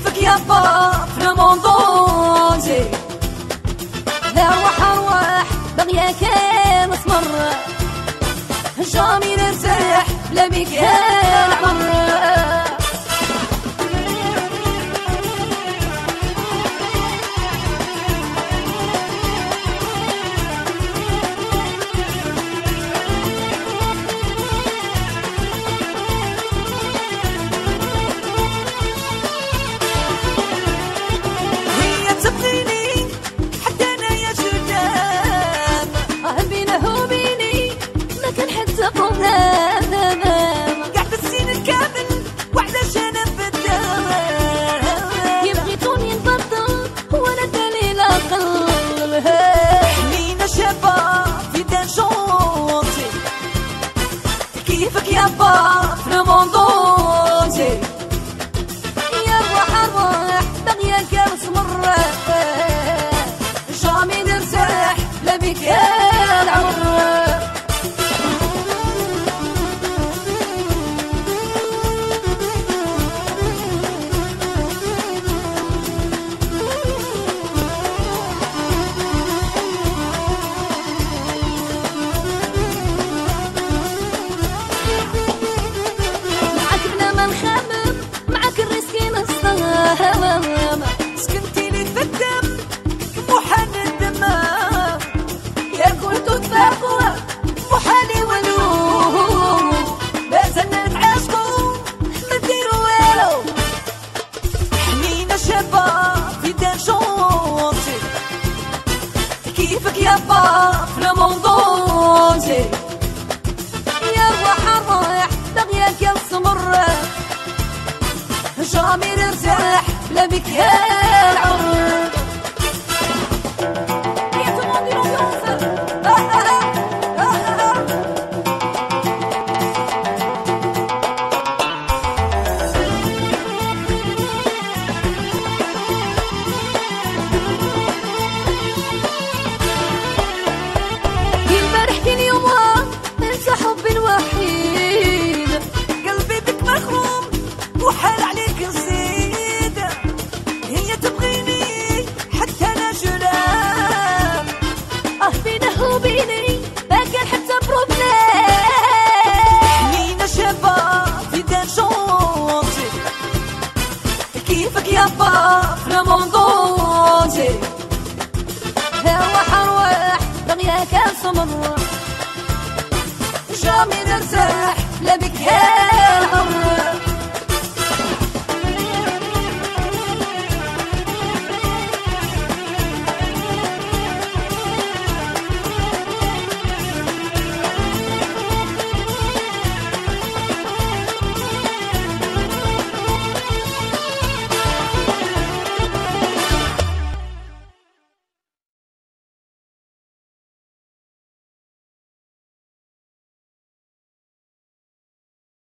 كيفك يابا في الموندونجي لا أرواح بغياك مسمر جامي نرتاح بلا بيك العمر قاعد السين الكامل وعلشان بدام يبغيتوني نبطل وانا دليل اقل حنينة شابة في دانجونتي كيفك يابا في الموندونجي يا أرواح بغياك مسمر جامي نرتاح لا بيك العمر سكنتي لي في الدم محن الدماغ يا كنت تفاقوا محالي ولو لازلنا نتعاشقوا ما نديروا والو حنينة شابة في دانجونتي كيفك يابا في الموندونجي يا أرواح بغياك السمر جامي نرتاح بلا بيك العمر البارح كل يوم انت حبي الوحيد قلبي بك مخروم وحال عليك نزيد هي تبغيني حتى انا جلال بينه وبيني باكر حتى بروبليم حنينة شابة في دانجونتي كيفك يابا في الموندونجي أرواح بغياك السمر جامي نرتاح لا بك العمر